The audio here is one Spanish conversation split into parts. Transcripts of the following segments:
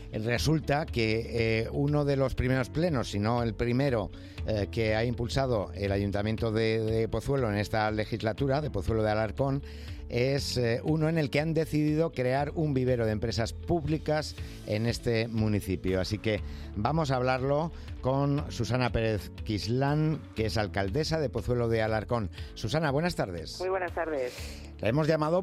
resulta que uno de los primeros plenos, si no el primero, que ha impulsado el Ayuntamiento de Pozuelo en esta legislatura, de Pozuelo de Alarcón, es uno en el que han decidido crear un vivero de empresas públicas en este municipio. Así que vamos a hablarlo con Susana Pérez Quislán, que es alcaldesa de Pozuelo de Alarcón. Susana, buenas tardes. Muy buenas tardes. La hemos llamado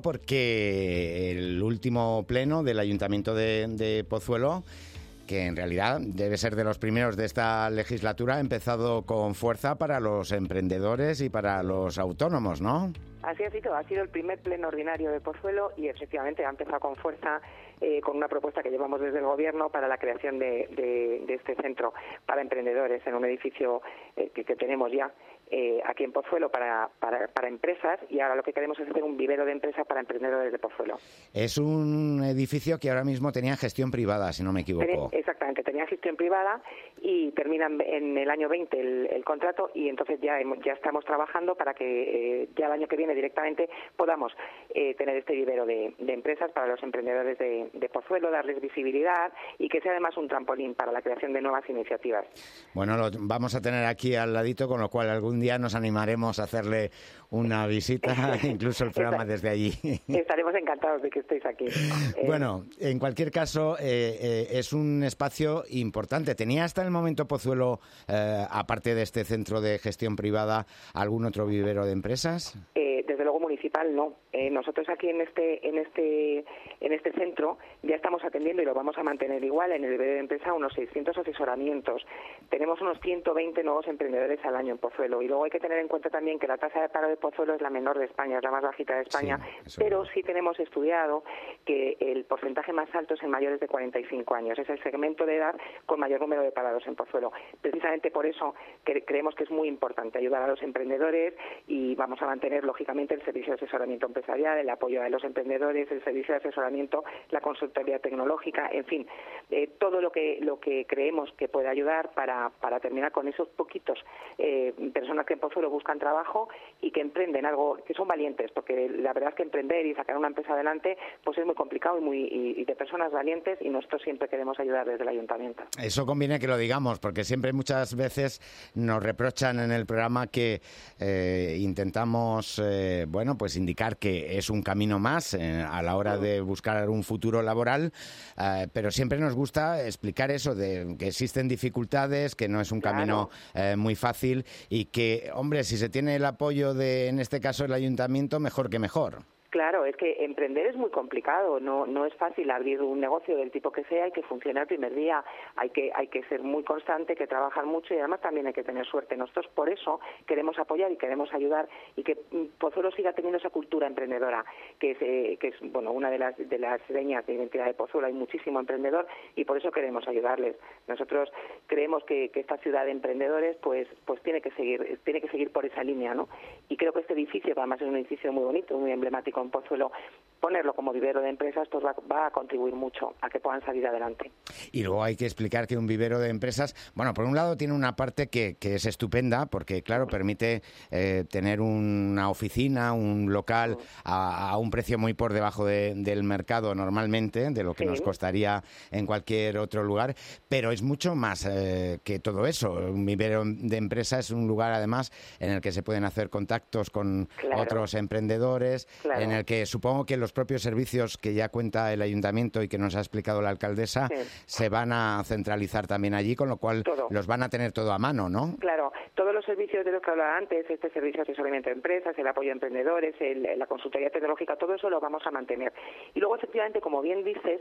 porque el último pleno del Ayuntamiento de Pozuelo, que en realidad debe ser de los primeros de esta legislatura, ha empezado con fuerza para los emprendedores y para los autónomos, ¿no? Así ha sido el primer pleno ordinario de Pozuelo y efectivamente ha empezado con fuerza con una propuesta que llevamos desde el Gobierno para la creación de este centro para emprendedores en un edificio que tenemos ya aquí en Pozuelo para empresas, y ahora lo que queremos es hacer un vivero de empresas para emprendedores de Pozuelo. Es un edificio que ahora mismo tenía gestión privada, si no me equivoco. Exactamente, tenía gestión privada y termina en el año 20 el contrato, y entonces ya estamos trabajando para que ya el año que viene directamente podamos tener este vivero de empresas para los emprendedores de Pozuelo, darles visibilidad y que sea además un trampolín para la creación de nuevas iniciativas. Bueno, lo vamos a tener aquí al ladito, con lo cual algún día nos animaremos a hacerle una visita, incluso el programa desde allí. Estaremos encantados de que estéis aquí. Bueno, en cualquier caso, es un espacio importante. ¿Tenía hasta el momento Pozuelo, aparte de este centro de gestión privada, algún otro vivero de empresas? Desde luego municipal no. Nosotros aquí en este centro ya estamos atendiendo, y lo vamos a mantener igual, en el vivero de empresa unos 600 asesoramientos. Tenemos unos 120 nuevos emprendedores al año en Pozuelo, y luego hay que tener en cuenta también que la tasa de paro de Pozuelo es la menor de España, es la más bajita de España, pero sí tenemos estudiado que el porcentaje más alto es en mayores de 45 años. Es el segmento de edad con mayor número de parados en Pozuelo. Precisamente por eso creemos que es muy importante ayudar a los emprendedores, y vamos a mantener lógicamente el servicio de asesoramiento empresarial, el apoyo a los emprendedores, el servicio de asesoramiento, la consultoría tecnológica, en fin, todo lo que creemos que puede ayudar para terminar con esos poquitos personas que en Pozuelo buscan trabajo y que emprenden algo, que son valientes, porque la verdad es que emprender y sacar una empresa adelante pues es muy complicado y de personas valientes, y nosotros siempre queremos ayudar desde el Ayuntamiento. Eso conviene que lo digamos, porque siempre muchas veces nos reprochan en el programa que intentamos pues indicar que es un camino más a la hora de buscar un futuro laboral, pero siempre nos gusta explicar eso, de que existen dificultades, que no es un camino muy fácil, y que, hombre, si se tiene el apoyo de, en este caso, el Ayuntamiento, mejor que mejor. Claro, es que emprender es muy complicado, no es fácil abrir un negocio del tipo que sea y que funcione el primer día. Hay que ser muy constante, hay que trabajar mucho, y además también hay que tener suerte. Nosotros por eso queremos apoyar y queremos ayudar, y que Pozuelo siga teniendo esa cultura emprendedora, que es una de las señas de identidad de Pozuelo. Hay muchísimo emprendedor y por eso queremos ayudarles. Nosotros creemos que esta ciudad de emprendedores pues tiene que seguir por esa línea, ¿no? Y creo que este edificio, que además es un edificio muy bonito, muy emblemático en Pozuelo, ponerlo como vivero de empresas pues va a contribuir mucho a que puedan salir adelante. Y luego hay que explicar que un vivero de empresas, bueno, por un lado tiene una parte que es estupenda, porque claro, permite tener una oficina, un local a un precio muy por debajo del mercado normalmente, de lo que nos costaría en cualquier otro lugar, pero es mucho más que todo eso. Un vivero de empresas es un lugar además en el que se pueden hacer contactos con otros emprendedores, en el que supongo que los propios servicios que ya cuenta el Ayuntamiento y que nos ha explicado la alcaldesa se van a centralizar también allí, con lo cual los van a tener todo a mano, ¿no? Claro, todos los servicios de los que hablaba antes, este servicio de asesoramiento de empresas, el apoyo a emprendedores, la consultoría tecnológica, todo eso lo vamos a mantener. Y luego, efectivamente, como bien dices,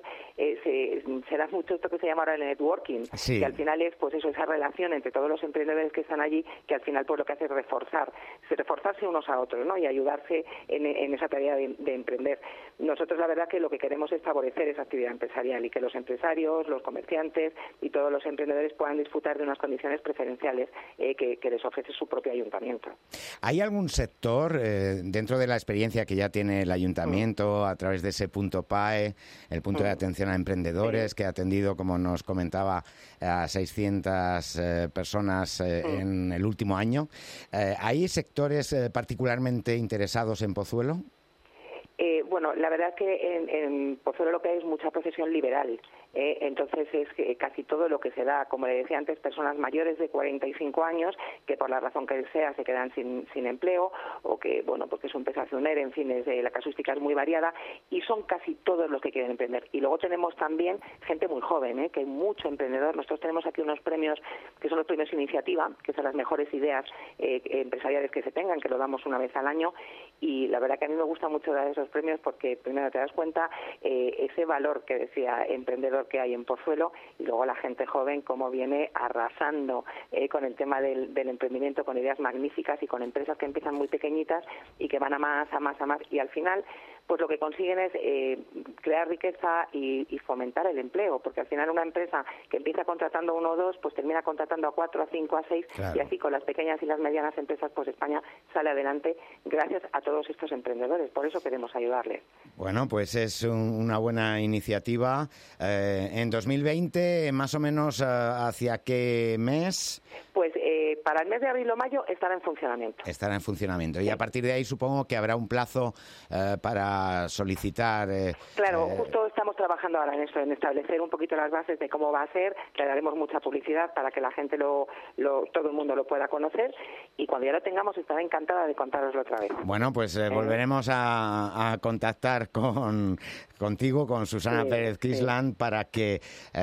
se da mucho esto que se llama ahora el networking, que al final es pues eso, esa relación entre todos los emprendedores que están allí, que al final pues lo que hace es reforzarse unos a otros, ¿no? Y ayudarse en esa tarea de emprender. Nosotros la verdad que lo que queremos es favorecer esa actividad empresarial, y que los empresarios, los comerciantes y todos los emprendedores puedan disfrutar de unas condiciones preferenciales que les ofrece su propio ayuntamiento. ¿Hay algún sector, dentro de la experiencia que ya tiene el ayuntamiento a través de ese punto PAE, el punto de atención a emprendedores, que ha atendido, como nos comentaba, a 600 personas en el último año, ¿hay sectores particularmente interesados en Pozuelo? Bueno, la verdad es que en Pozuelo lo que hay es mucha profesión liberal. Entonces es casi todo lo que se da, como le decía antes, personas mayores de 45 años que por la razón que sea se quedan sin empleo o que, bueno, porque su empresa hace un ERE, en fin, la casuística es muy variada y son casi todos los que quieren emprender. Y luego tenemos también gente muy joven, que hay mucho emprendedor. Nosotros tenemos aquí unos premios que son los premios Iniciativa, que son las mejores ideas empresariales que se tengan, que lo damos una vez al año, y la verdad que a mí me gusta mucho dar esos premios porque primero te das cuenta ese valor que decía emprendedor que hay en Pozuelo, y luego la gente joven cómo viene arrasando con el tema del emprendimiento, con ideas magníficas y con empresas que empiezan muy pequeñitas y que van a más, y al final pues lo que consiguen es crear riqueza y fomentar el empleo, porque al final una empresa que empieza contratando a 1 o 2, pues termina contratando a 4, a 5, a 6, claro. Y así con las pequeñas y las medianas empresas, pues España sale adelante gracias a todos estos emprendedores. Por eso queremos ayudarles. Bueno, pues es una buena iniciativa. En 2020, más o menos, ¿hacia qué mes? Pues para el mes de abril o mayo estará en funcionamiento. Estará en funcionamiento. Y a partir de ahí supongo que habrá un plazo para solicitar... Claro, justo estamos trabajando ahora en eso, en establecer un poquito las bases de cómo va a ser. Le daremos mucha publicidad para que la gente todo el mundo lo pueda conocer. Y cuando ya lo tengamos, estará encantada de contároslo otra vez. Bueno, pues volveremos a contactar contigo, con Susana Pérez Quisland, para que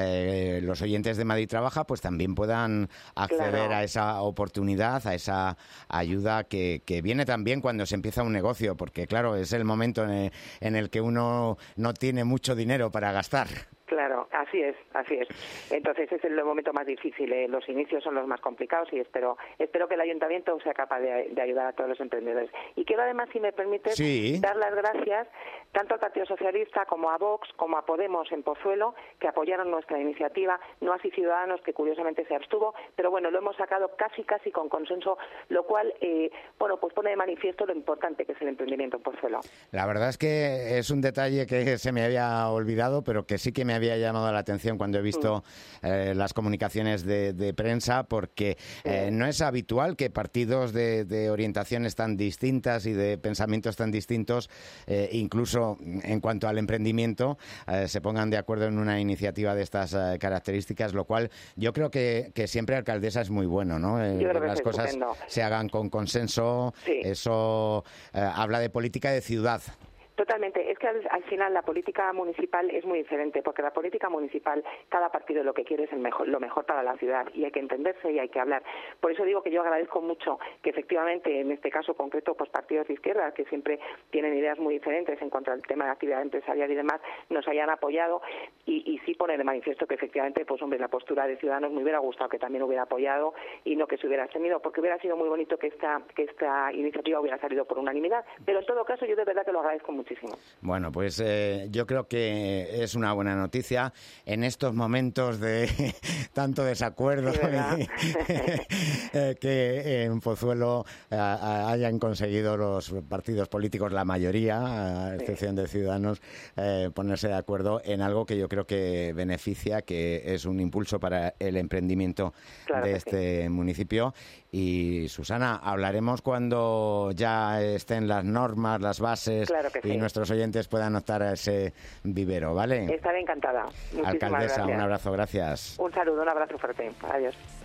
los oyentes de Madrid Trabaja pues también puedan acceder a esa oportunidad, a esa ayuda que viene también cuando se empieza un negocio, porque claro, es el momento en el que uno no tiene mucho dinero para gastar. Claro, así es. Entonces es el momento más difícil, los inicios son los más complicados y espero que el ayuntamiento sea capaz de ayudar a todos los emprendedores. Y quiero además, si me permites, dar las gracias tanto al Partido Socialista como a Vox, como a Podemos en Pozuelo, que apoyaron nuestra iniciativa, no así Ciudadanos, que curiosamente se abstuvo, pero bueno, lo hemos sacado casi con consenso, lo cual, pues pone de manifiesto lo importante que es el emprendimiento en Pozuelo. La verdad es que es un detalle que se me había olvidado, pero que sí que me había llamado la atención cuando he visto las comunicaciones de prensa, porque no es habitual que partidos de orientaciones tan distintas y de pensamientos tan distintos, incluso en cuanto al emprendimiento, se pongan de acuerdo en una iniciativa de estas características, lo cual yo creo que siempre, alcaldesa, es muy bueno, ¿no? Que las cosas estupendo. Se hagan con consenso, eso habla de política de ciudad. Totalmente. Es que al final la política municipal es muy diferente, porque la política municipal, cada partido lo que quiere es lo mejor para la ciudad, y hay que entenderse y hay que hablar. Por eso digo que yo agradezco mucho que efectivamente, en este caso concreto, pues partidos de izquierda, que siempre tienen ideas muy diferentes en cuanto al tema de actividad empresarial y demás, nos hayan apoyado y sí pone de manifiesto que efectivamente, pues hombre, la postura de Ciudadanos me hubiera gustado que también hubiera apoyado y no que se hubiera abstenido, porque hubiera sido muy bonito que esta iniciativa hubiera salido por unanimidad. Pero en todo caso, yo de verdad que lo agradezco muchísimo. Bueno, pues yo creo que es una buena noticia en estos momentos de tanto desacuerdo que en Pozuelo hayan conseguido los partidos políticos, la mayoría, a excepción de Ciudadanos, ponerse de acuerdo en algo que yo creo que beneficia, que es un impulso para el emprendimiento de este municipio. Y Susana, hablaremos cuando ya estén las normas, las bases y nuestros oyentes puedan optar a ese vivero, ¿vale? Estaré encantada. Muchísimas Alcaldesa, gracias. Un abrazo, gracias. Un saludo, un abrazo fuerte. Adiós.